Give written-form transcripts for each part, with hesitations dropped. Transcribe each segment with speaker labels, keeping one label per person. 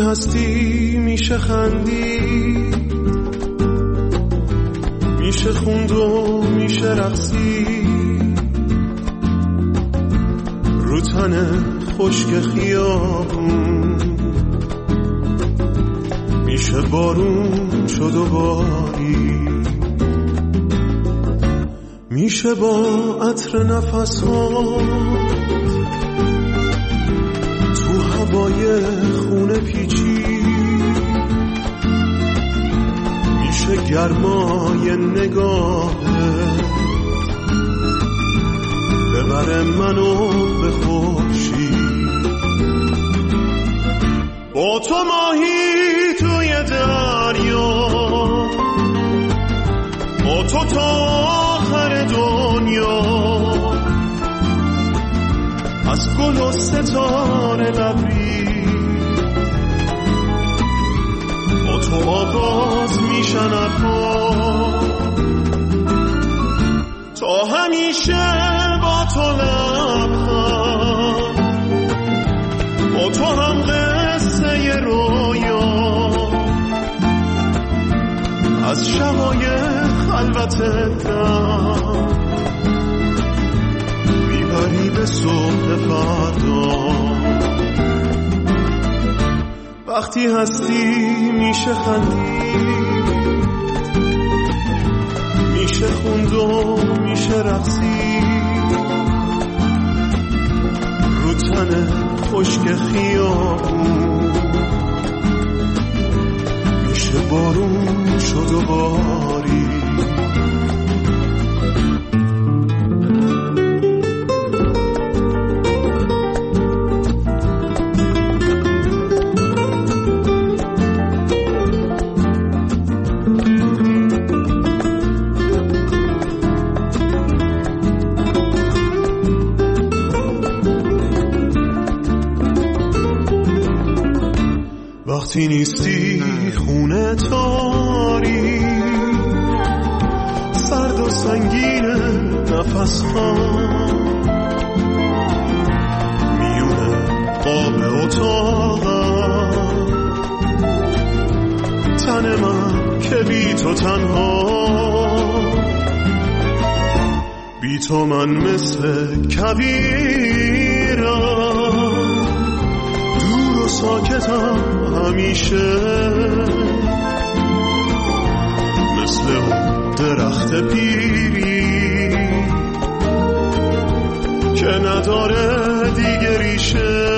Speaker 1: هستی میشه خندید، میشه خوند و میشه رقصید، رو تن خشک خیابون میشه بارون شد و باری، میشه با عطر نفس ها تو هوای خونه پیچی، میشه گرمای نگاهه ببره منو به خورشید، با تو ماهی توی دریا، با تو تا آخر دنیا، از گل و ستاره لبریز، با تو آغاز میشن حرفا، تا همیشه با تو لبخند، با تو هم قصه رویا، از شبای خلوت دم میبری به صبح فردا. وقتی هستی میشه خندید، میشه خوند و میشه رقصید، رو تن خشک خیابون میشه بارون شد و باری. وقتی نیستی خونه تاری، سرد و سنگین نفس ها میونه قاب اتاقم، تن من که بی تو تنها، بی تو من مثل کبیرم، دور و ساکتم همیشه، مثل اون درخت پیری که نداره دیگه ریشه،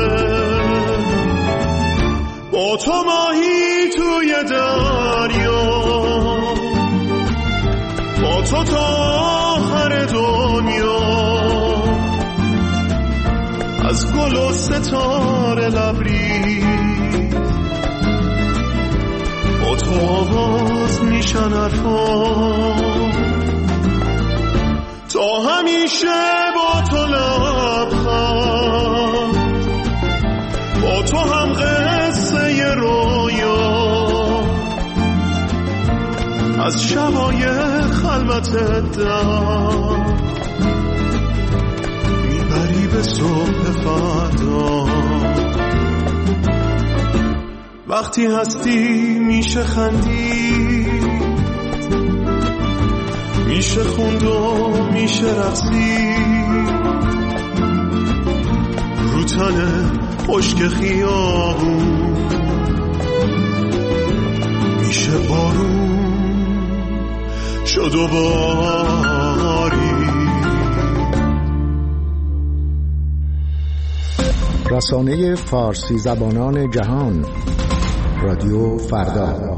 Speaker 1: با تو ماهی توی دریا، با تو تا آخر دنیا، از گل و ستاره لبریز، با تو آواز میشن حرفا، تا همیشه با تو لبخند، با تو هم قصه رویا، از شبای خلوت دم میبری به صبح فردا. وقتی هستی میشه خندید، میشه خوند و میشه رقصید، رو تن خشک خیابون میشه بارون شد و باری.
Speaker 2: رسانه فارسی زبانان جهان، رادیو فردا.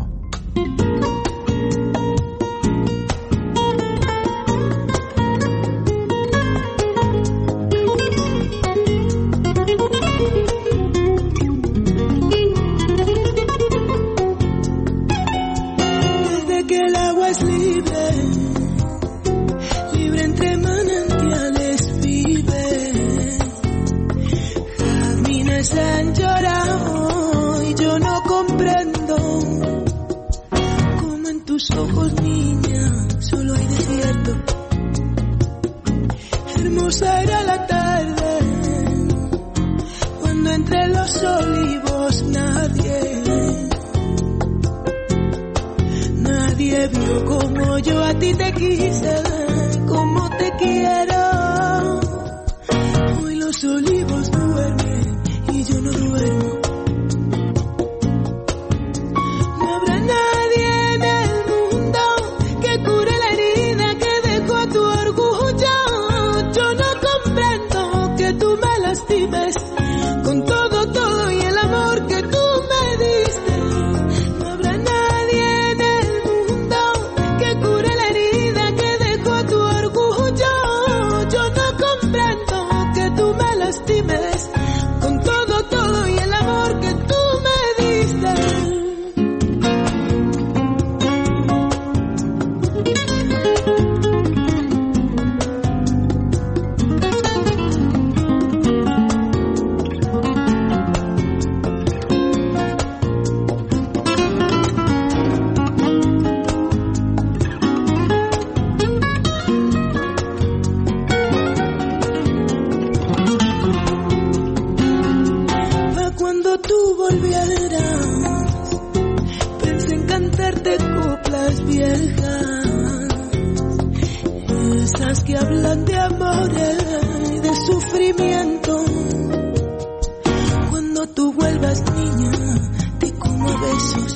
Speaker 3: Entre los olivos nadie te vio como yo a ti te quise, como te quiero. Hoy los olivos duermen y yo no duermo. No habrá nadie en el mundo que cure la herida que dejó tu orgullo. Yo no comprendo que tú me lastimes con todo y el amor que tú me diste. No habrá nadie en el mundo que cure la herida que dejó tu orgullo. Yo no comprendo que tú me lastimes con todo y el amor que tú me diste. Cuando tú volvieras, pensé en cantarte coplas viejas, esas que hablan de amores y de sufrimiento. Cuando tú vuelvas, niña, te como a besos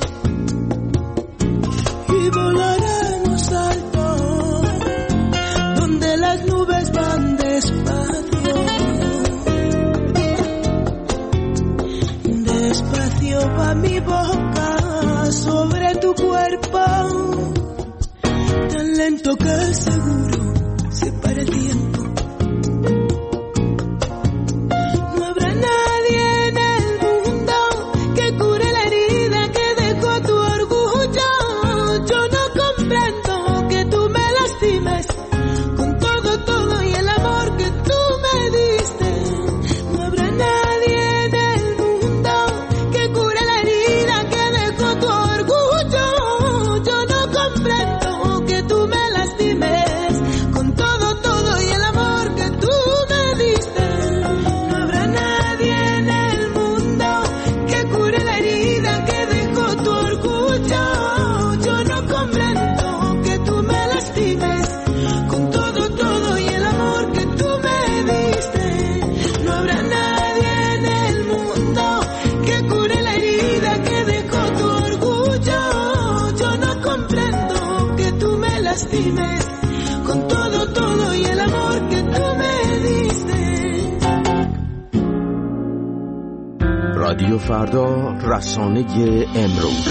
Speaker 3: y volaremos alto, donde las nubes van despacio. Despacio va mi boca sobre tu cuerpo, tan lento que seguro se para el tiempo. No habrá nadie en el mundo que cure la herida que dejó tu orgullo. Yo no comprendo que tú me lastimes con todo y el amor que tú me diste. No habrá nadie en el mundo que cure la herida que dejó tu orgullo. Yo no comprendo que tú me lastimes con todo y el amor que tú me diste. No habrá nadie en el mundo que cure la herida que dejó tu orgullo. Yo no comprendo que tú me lastimes con todo y el amor que tú me diste. No habrá nadie en el mundo que cure la herida que dejó tu orgullo. Yo no comprendo que tú me lastimes con todo y el amor que tú me diste.
Speaker 2: رادیو فردا، رسانه امروز.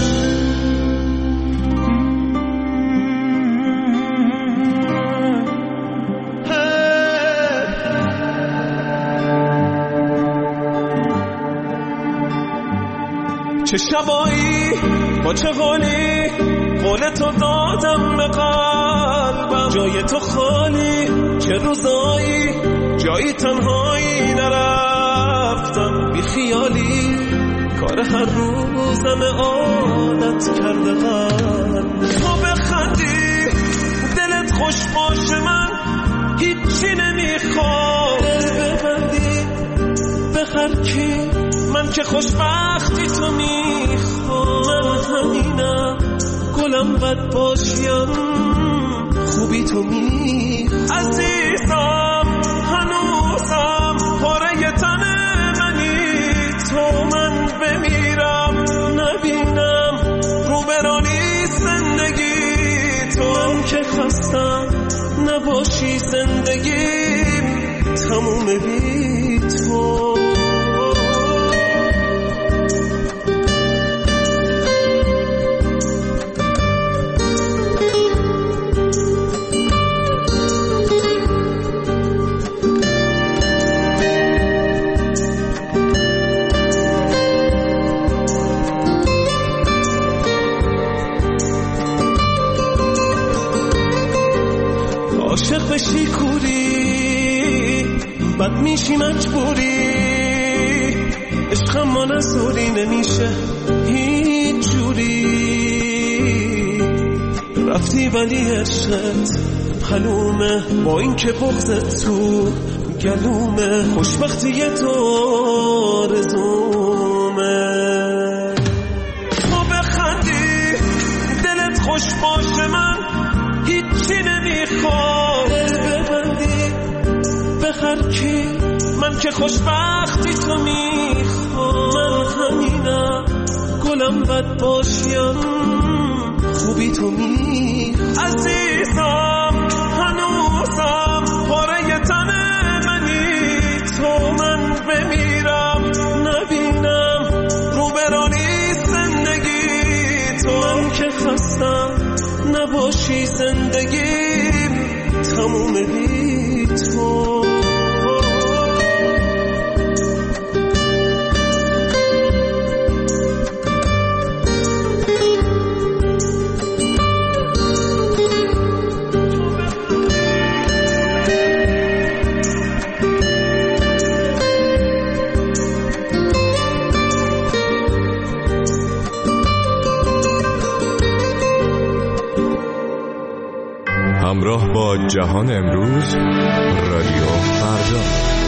Speaker 1: چه شبایی با چه حالی قول تو دادم به قلبم، جای تو خالی چه روزایی جایی تنهایی نرفتم، بی خیالی کار هر روزم عادت کرده قلب. تو بخندی دلت خوش باشه من هیچی نمیخوام، دل ببندی بخر کی من که خوشبختی تو میخوام. من همینم گلم بد باشیم خوبی تو میخوام. عزیزم هنوزم پاره تن منی تو، من بمیرم نبینم رو برانی زندگی تو. من که خستم نباشی زندگیم تموم بی تو. عاشق بشی کوری بد میشی مجبوری، عشق ما نزوری نمیشه هیچ جوری. رفتی ولی عشقت حلومه با این که بغضت تو گلومه، خوشبختی تو آرزومه. تو بخندی دلت خوش باشه هر کی، من که خوشبختی تو میخوام. من همینم گلم بد باشیم خوبی تو میخوام. عزیزم هنوزم پاره تن منی تو، من بمیرم نبینم روبرانی زندگی تو. من که خستم نباشی زندگیم تموم بی تو.
Speaker 4: همراه با جهان امروز، رادیو فردا.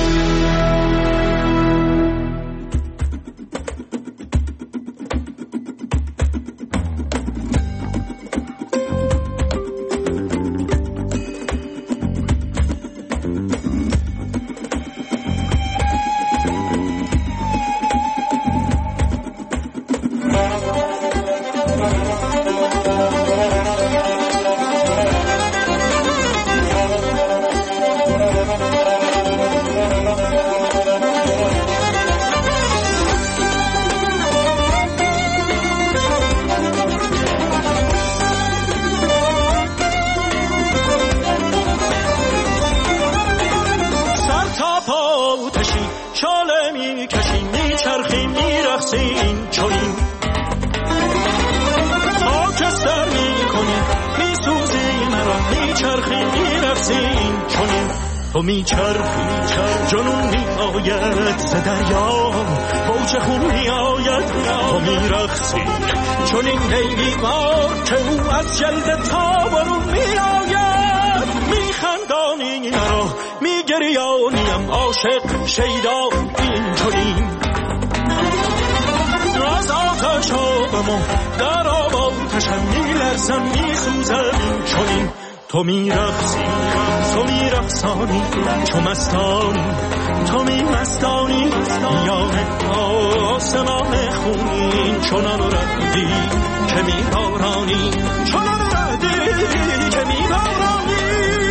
Speaker 5: تو میچرخی جنون میآید ز دریا، موج خون میآید تو میرقصی چون این لیلی مار که او از جلد تابرون میآید. میخندانی مرا میگریانیم عاشق شیدا این چنین. از آتش آبم در آب آتشم میلرزم میسوزم این چنین. تو میرقصی تو میرقصانی چو مستانی تو میمستانی میان آسمان خونین چنان ردی که میبارانی چنان ردی که میبارانی.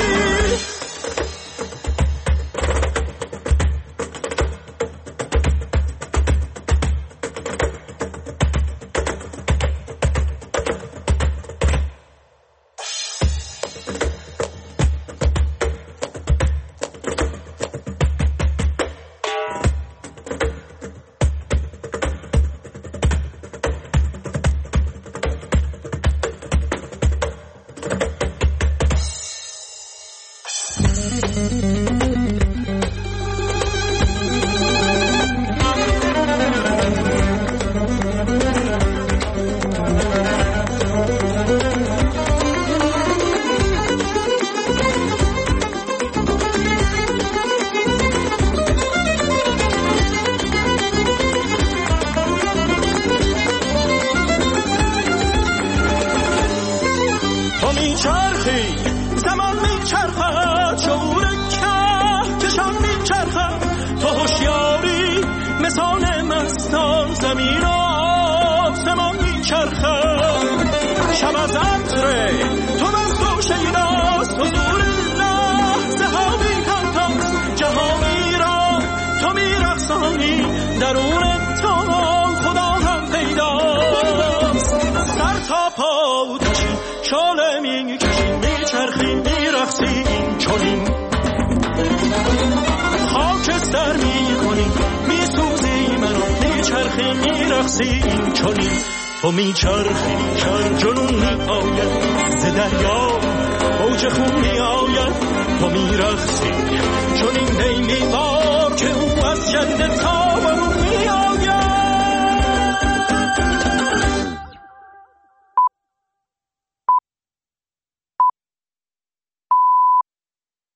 Speaker 5: تو میچرخی جنون میآید ز دریا، موج خون میآید تو میرقصی چون این لیلی مار که او از جلد